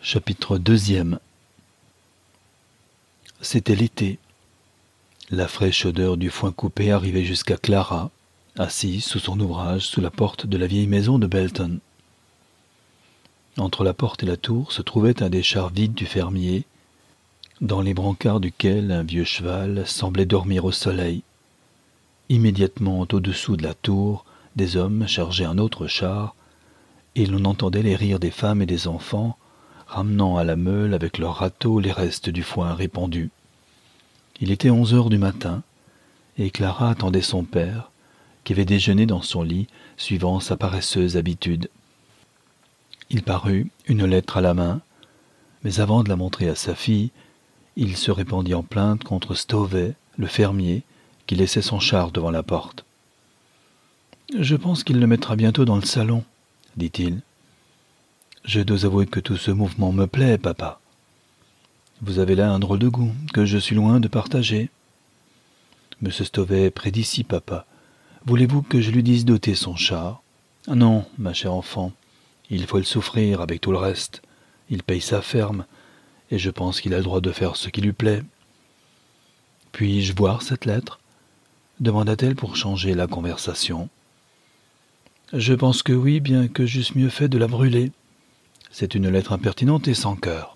Chapitre 2. C'était l'été. La fraîche odeur du foin coupé arrivait jusqu'à Clara, assise sous son ouvrage sous la porte de la vieille maison de Belton. Entre la porte et la tour se trouvait un des chars vides du fermier, dans les brancards duquel un vieux cheval semblait dormir au soleil. Immédiatement au-dessous de la tour, des hommes chargeaient un autre char, et l'on entendait les rires des femmes et des enfants, ramenant à la meule avec leurs râteaux les restes du foin répandu. Il était 11 heures du matin, et Clara attendait son père, qui avait déjeuné dans son lit, suivant sa paresseuse habitude. Il parut, une lettre à la main, mais avant de la montrer à sa fille, il se répandit en plainte contre Stovey, le fermier, qui laissait son char devant la porte. « Je pense qu'il le mettra bientôt dans le salon, » dit-il. « Je dois avouer que tout ce mouvement me plaît, papa. Vous avez là un drôle de goût que je suis loin de partager. Monsieur Stovey est près d'ici, papa. Voulez-vous que je lui dise d'ôter son char ? Non, ma chère enfant, il faut le souffrir avec tout le reste. Il paye sa ferme, et je pense qu'il a le droit de faire ce qui lui plaît. Puis-je voir cette lettre ? Demanda-t-elle pour changer la conversation. Je pense que oui, bien que j'eusse mieux fait de la brûler. C'est une lettre impertinente et sans cœur.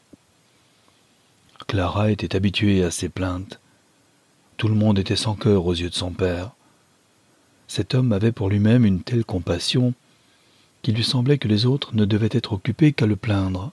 Clara était habituée à ces plaintes. Tout le monde était sans cœur aux yeux de son père. Cet homme avait pour lui-même une telle compassion qu'il lui semblait que les autres ne devaient être occupés qu'à le plaindre.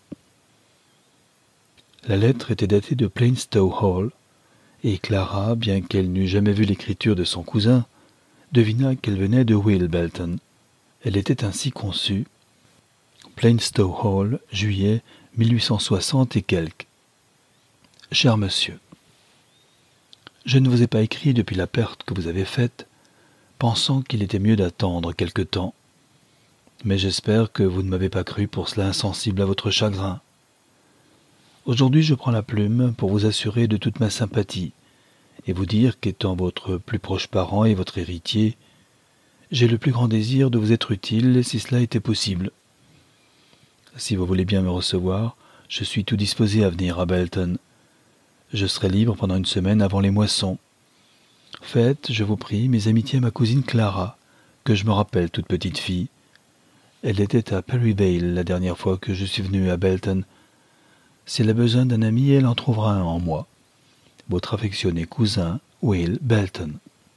La lettre était datée de Plainstow Hall, et Clara, bien qu'elle n'eût jamais vu l'écriture de son cousin, devina qu'elle venait de Will Belton. Elle était ainsi conçue. Plainstow Hall, juillet 1860 et quelques. Cher monsieur, je ne vous ai pas écrit depuis la perte que vous avez faite, pensant qu'il était mieux d'attendre quelque temps. Mais j'espère que vous ne m'avez pas cru pour cela insensible à votre chagrin. Aujourd'hui je prends la plume pour vous assurer de toute ma sympathie, et vous dire qu'étant votre plus proche parent et votre héritier, j'ai le plus grand désir de vous être utile si cela était possible. Si vous voulez bien me recevoir, je suis tout disposé à venir à Belton. Je serai libre pendant une semaine avant les moissons. Faites, je vous prie, mes amitiés à ma cousine Clara, que je me rappelle toute petite fille. Elle était à Perivale la dernière fois que je suis venu à Belton. Si elle a besoin d'un ami, elle en trouvera un en moi. Votre affectionné cousin, Will Belton.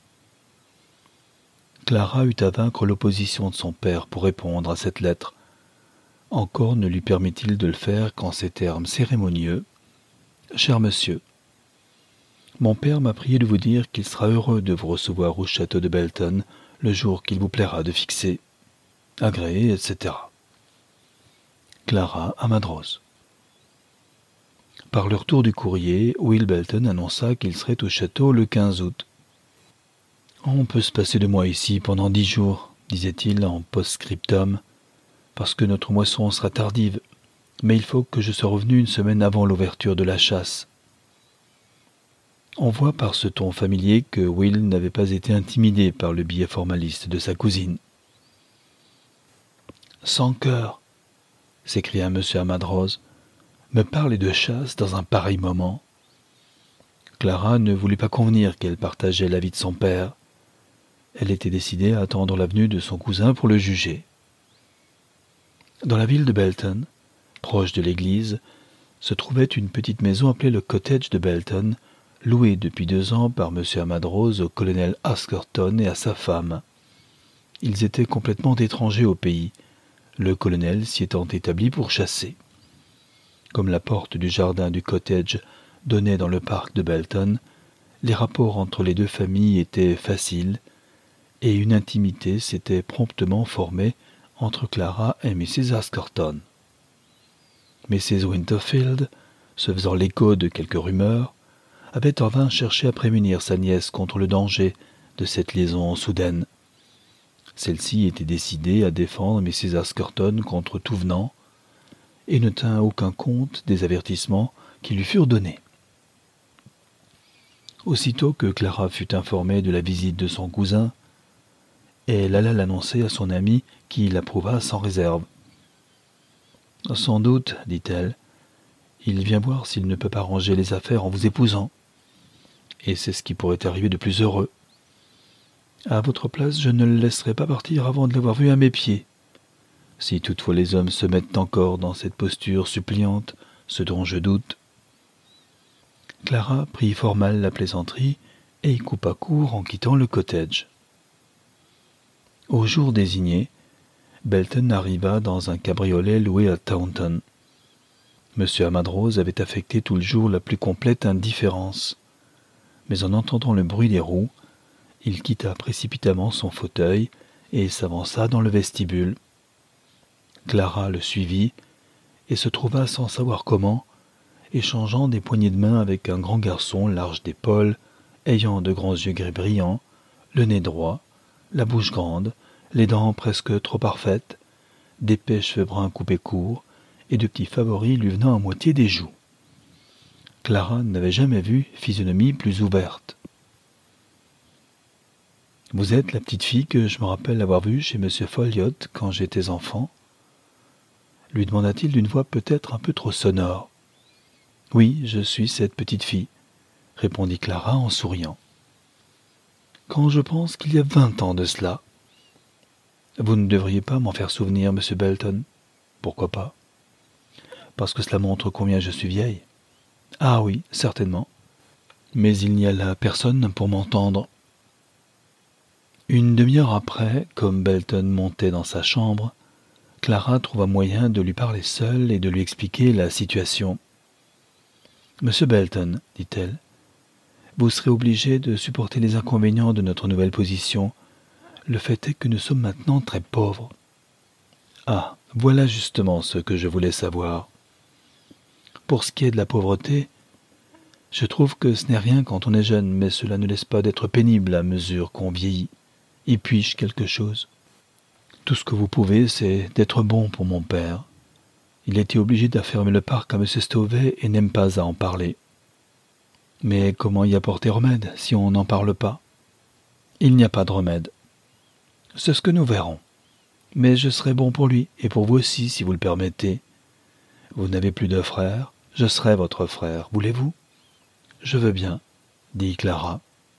Clara eut à vaincre l'opposition de son père pour répondre à cette lettre. Encore ne lui permit-il de le faire qu'en ces termes cérémonieux. « Cher monsieur, mon père m'a prié de vous dire qu'il sera heureux de vous recevoir au château de Belton le jour qu'il vous plaira de fixer. Agréé, etc. Clara à Madrose. » Par le retour du courrier, Will Belton annonça qu'il serait au château le 15 août. « On peut se passer de moi ici pendant 10 jours, disait-il en post-scriptum, parce que notre moisson sera tardive, mais il faut que je sois revenu une semaine avant l'ouverture de la chasse. » On voit par ce ton familier que Will n'avait pas été intimidé par le billet formaliste de sa cousine. « Sans cœur !» s'écria M. Amadrose. « Me parler de chasse dans un pareil moment !» Clara ne voulut pas convenir qu'elle partageait l'avis de son père. Elle était décidée à attendre la venue de son cousin pour le juger. Dans la ville de Belton, proche de l'église, se trouvait une petite maison appelée le cottage de Belton, louée depuis 2 ans par M. Amadrose au colonel Askerton et à sa femme. Ils étaient complètement étrangers au pays, le colonel s'y étant établi pour chasser. Comme la porte du jardin du cottage donnait dans le parc de Belton, les rapports entre les deux familles étaient faciles, et une intimité s'était promptement formée entre Clara et Mrs. Askerton. Mrs. Winterfield, se faisant l'écho de quelques rumeurs, avait en vain cherché à prémunir sa nièce contre le danger de cette liaison soudaine. Celle-ci était décidée à défendre Mrs. Askerton contre tout venant, et ne tint aucun compte des avertissements qui lui furent donnés. Aussitôt que Clara fut informée de la visite de son cousin, elle alla l'annoncer à son ami qui l'approuva sans réserve. « Sans doute, dit-elle, il vient voir s'il ne peut pas ranger les affaires en vous épousant. Et c'est ce qui pourrait arriver de plus heureux. À votre place, je ne le laisserai pas partir avant de l'avoir vu à mes pieds. Si toutefois les hommes se mettent encore dans cette posture suppliante, ce dont je doute. » Clara prit fort mal la plaisanterie et y coupa court en quittant le cottage. Au jour désigné, Belton arriva dans un cabriolet loué à Taunton. M. Amadrose avait affecté tout le jour la plus complète indifférence, mais en entendant le bruit des roues, il quitta précipitamment son fauteuil et s'avança dans le vestibule. Clara le suivit et se trouva sans savoir comment, échangeant des poignées de main avec un grand garçon large d'épaules, ayant de grands yeux gris brillants, le nez droit, la bouche grande, les dents presque trop parfaites, d'épais cheveux bruns coupés courts et de petits favoris lui venant à moitié des joues. Clara n'avait jamais vu physionomie plus ouverte. « Vous êtes la petite fille que je me rappelle avoir vue chez M. Folliot quand j'étais enfant ?» lui demanda-t-il d'une voix peut-être un peu trop sonore. « Oui, je suis cette petite fille, » répondit Clara en souriant. « Quand je pense qu'il y a 20 ans de cela. » « Vous ne devriez pas m'en faire souvenir, M. Belton. »« Pourquoi pas ?»« Parce que cela montre combien je suis vieille. »« Ah oui, certainement. Mais il n'y a là personne pour m'entendre. » Une demi-heure après, comme Belton montait dans sa chambre, Clara trouva moyen de lui parler seule et de lui expliquer la situation. « Monsieur Belton, dit-elle, vous serez obligé de supporter les inconvénients de notre nouvelle position. Le fait est que nous sommes maintenant très pauvres. » « Ah, voilà justement ce que je voulais savoir. Pour ce qui est de la pauvreté, je trouve que ce n'est rien quand on est jeune, mais cela ne laisse pas d'être pénible à mesure qu'on vieillit. Y puis-je quelque chose ? Tout ce que vous pouvez, c'est d'être bon pour mon père. Il a été obligé d'affermer le parc à M. Stovey et n'aime pas à en parler. Mais comment y apporter remède si on n'en parle pas ? Il n'y a pas de remède. C'est ce que nous verrons. Mais je serai bon pour lui, et pour vous aussi, si vous le permettez. Vous n'avez plus de frère, je serai votre frère, voulez-vous ? Je veux bien, dit Clara.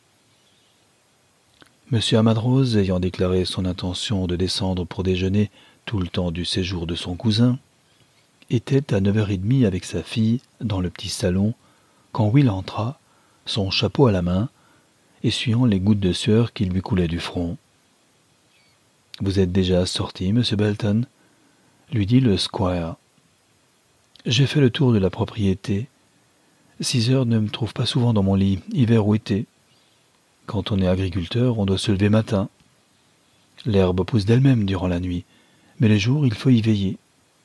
M. Amadrose, ayant déclaré son intention de descendre pour déjeuner tout le temps du séjour de son cousin, était à 9h30 avec sa fille dans le petit salon, quand Will entra, son chapeau à la main, essuyant les gouttes de sueur qui lui coulaient du front. « Vous êtes déjà sorti, M. Belton ?» lui dit le squire. « J'ai fait le tour de la propriété. 6 heures ne me trouvent pas souvent dans mon lit, hiver ou été. Quand on est agriculteur, on doit se lever matin. L'herbe pousse d'elle-même durant la nuit, mais les jours, il faut y veiller. »«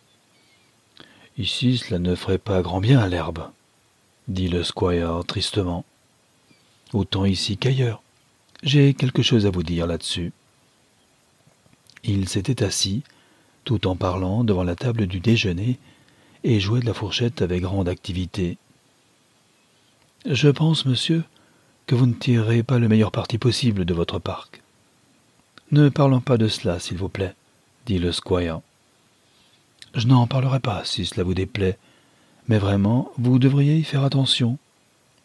Ici, cela ne ferait pas grand bien à l'herbe, » dit le squire tristement. « Autant ici qu'ailleurs. J'ai quelque chose à vous dire là-dessus. » Il s'était assis, tout en parlant, devant la table du déjeuner, et jouait de la fourchette avec grande activité. « Je pense, monsieur, que vous ne tirerez pas le meilleur parti possible de votre parc. »« Ne parlons pas de cela, s'il vous plaît, » dit le squire. « Je n'en parlerai pas, si cela vous déplaît, mais vraiment, vous devriez y faire attention. »« Comment ?»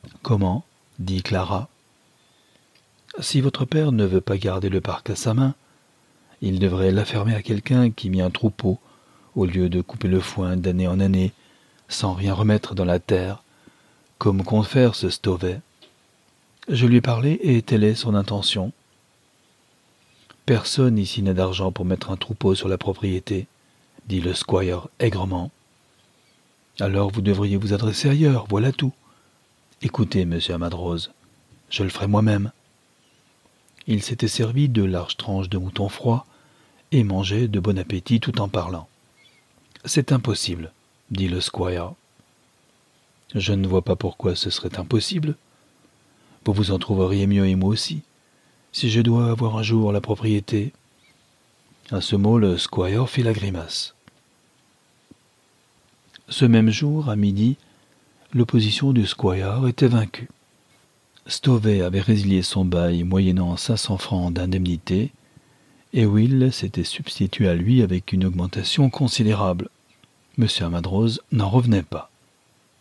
dit Clara. « Si votre père ne veut pas garder le parc à sa main, il devrait l'affermer à quelqu'un qui mit un troupeau, au lieu de couper le foin d'année en année, sans rien remettre dans la terre, comme compte faire ce Stovey. Je lui ai parlé et telle est son intention. Personne ici n'a d'argent pour mettre un troupeau sur la propriété, dit le squire aigrement. Alors vous devriez vous adresser ailleurs, voilà tout. Écoutez, monsieur Amadrose, je le ferai moi-même. Il s'était servi de larges tranches de mouton froid et mangeait de bon appétit tout en parlant. « C'est impossible, » dit le squire. « Je ne vois pas pourquoi ce serait impossible. Vous vous en trouveriez mieux et moi aussi, si je dois avoir un jour la propriété. » À ce mot, le squire fit la grimace. Ce même jour, à midi, l'opposition du squire était vaincue. Stovey avait résilié son bail moyennant 500 francs d'indemnité, et Will s'était substitué à lui avec une augmentation considérable. M. Amadrose n'en revenait pas.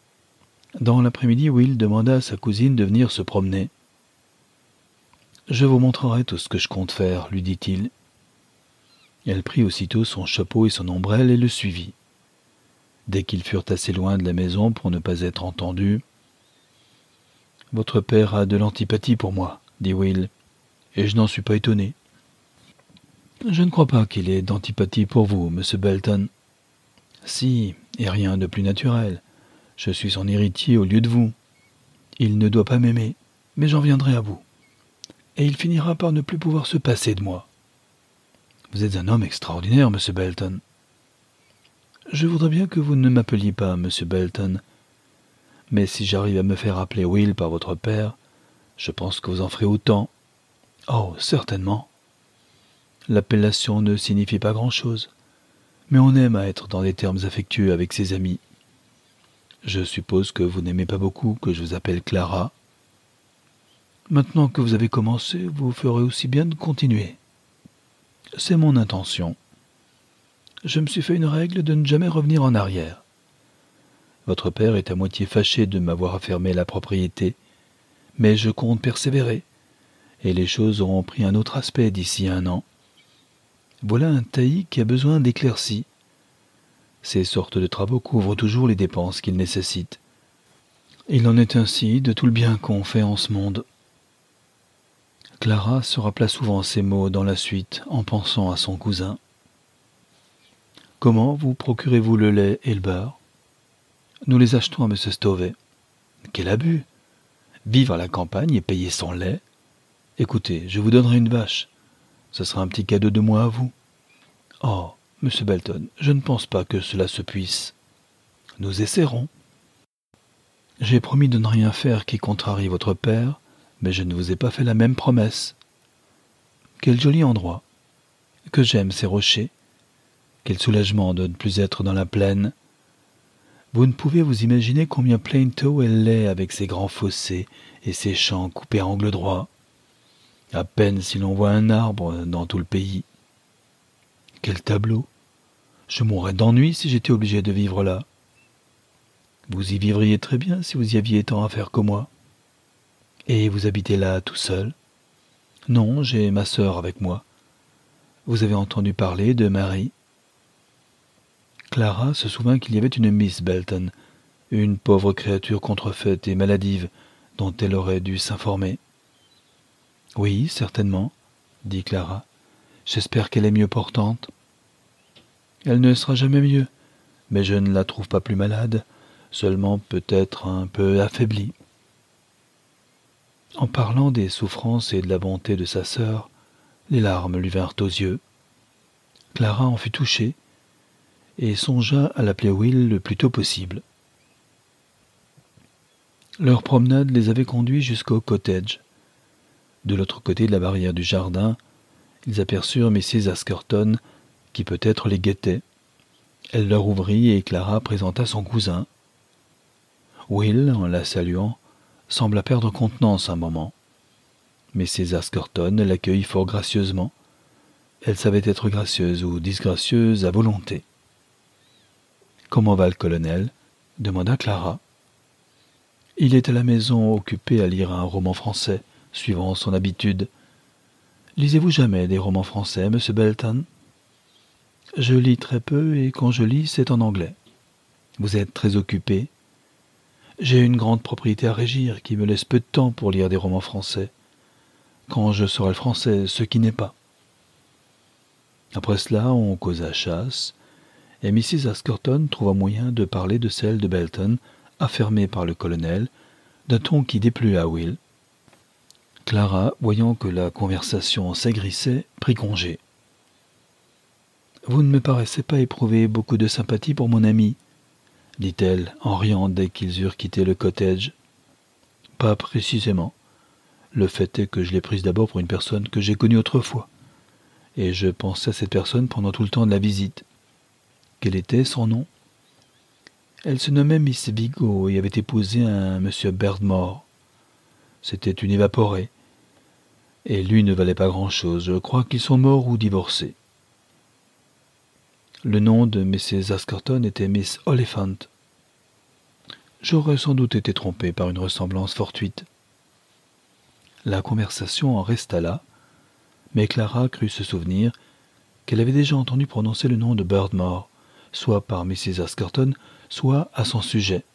Dans l'après-midi, Will demanda à sa cousine de venir se promener. « Je vous montrerai tout ce que je compte faire, » lui dit-il. Elle prit aussitôt son chapeau et son ombrelle et le suivit. Dès qu'ils furent assez loin de la maison pour ne pas être entendus, « Votre père a de l'antipathie pour moi, » dit Will, « et je n'en suis pas étonné. »« Je ne crois pas qu'il ait d'antipathie pour vous, monsieur Belton. »« Si, et rien de plus naturel. Je suis son héritier au lieu de vous. Il ne doit pas m'aimer, mais j'en viendrai à vous. Et il finira par ne plus pouvoir se passer de moi. Vous êtes un homme extraordinaire, monsieur Belton. »« Je voudrais bien que vous ne m'appeliez pas monsieur Belton. Mais si j'arrive à me faire appeler Will par votre père, je pense que vous en ferez autant. »« Oh, certainement. L'appellation ne signifie pas grand-chose, mais on aime à être dans des termes affectueux avec ses amis. Je suppose que vous n'aimez pas beaucoup que je vous appelle Clara. Maintenant que vous avez commencé, vous ferez aussi bien de continuer. C'est mon intention. Je me suis fait une règle de ne jamais revenir en arrière. Votre père est à moitié fâché de m'avoir affermé la propriété, mais je compte persévérer, et les choses auront pris un autre aspect d'ici 1 an. Voilà un taillis qui a besoin d'éclaircies. Ces sortes de travaux couvrent toujours les dépenses qu'ils nécessitent. Il en est ainsi de tout le bien qu'on fait en ce monde. » Clara se rappela souvent ces mots dans la suite, en pensant à son cousin. « Comment vous procurez-vous le lait et le beurre ? » ?»« Nous les achetons à M. Stovey. »« Quel abus ! Vivre à la campagne et payer son lait ? Écoutez, je vous donnerai une vache. Ce sera un petit cadeau de moi à vous. »« Oh, monsieur Belton, je ne pense pas que cela se puisse. »« Nous essaierons. »« J'ai promis de ne rien faire qui contrarie votre père, mais je ne vous ai pas fait la même promesse. Quel joli endroit. Que j'aime ces rochers. Quel soulagement de ne plus être dans la plaine. Vous ne pouvez vous imaginer combien Plainteau elle l'est avec ses grands fossés et ses champs coupés à angle droit. À peine si l'on voit un arbre dans tout le pays. Quel tableau! Je mourrais d'ennui si j'étais obligé de vivre là. Vous y vivriez très bien si vous y aviez tant à faire que moi. Et vous habitez là tout seul? Non, j'ai ma sœur avec moi. Vous avez entendu parler de Marie? Clara se souvint qu'il y avait une Miss Belton, une pauvre créature contrefaite et maladive, dont elle aurait dû s'informer. Oui, certainement, dit Clara. J'espère qu'elle est mieux portante. Elle ne sera jamais mieux, mais je ne la trouve pas plus malade, seulement peut-être un peu affaiblie. En parlant des souffrances et de la bonté de sa sœur, les larmes lui vinrent aux yeux. Clara en fut touchée et songea à l'appeler Will le plus tôt possible. Leur promenade les avait conduits jusqu'au cottage. De l'autre côté de la barrière du jardin, ils aperçurent Mrs. Askerton, qui peut-être les guettait. Elle leur ouvrit et Clara présenta son cousin. Will, en la saluant, sembla perdre contenance un moment. Mrs. Askerton l'accueillit fort gracieusement. Elle savait être gracieuse ou disgracieuse à volonté. « Comment va le colonel ?» demanda Clara. « Il est à la maison occupé à lire un roman français, suivant son habitude. Lisez-vous jamais des romans français, monsieur Belton ? » « Je lis très peu et quand je lis, c'est en anglais. Vous êtes très occupé. J'ai une grande propriété à régir qui me laisse peu de temps pour lire des romans français. Quand je saurai le français, ce qui n'est pas. » Après cela, on causa chasse, et Mrs. Askerton trouva moyen de parler de celle de Belton, affermée par le colonel, d'un ton qui déplut à Will. Clara, voyant que la conversation s'aigrissait, prit congé. « Vous ne me paraissez pas éprouver beaucoup de sympathie pour mon ami, » dit-elle en riant dès qu'ils eurent quitté le cottage. « Pas précisément. Le fait est que je l'ai prise d'abord pour une personne que j'ai connue autrefois, et je pensais à cette personne pendant tout le temps de la visite. Quel était son nom ? Elle se nommait Miss Vigo et avait épousé un monsieur Berdmore. C'était une évaporée, et lui ne valait pas grand-chose. Je crois qu'ils sont morts ou divorcés. » Le nom de Mrs. Askerton était Miss Oliphant. « j'aurais sans doute été trompé par une ressemblance fortuite. » La conversation en resta là, mais Clara crut se souvenir qu'elle avait déjà entendu prononcer le nom de Birdmore, soit par Mrs. Askerton, soit à son sujet.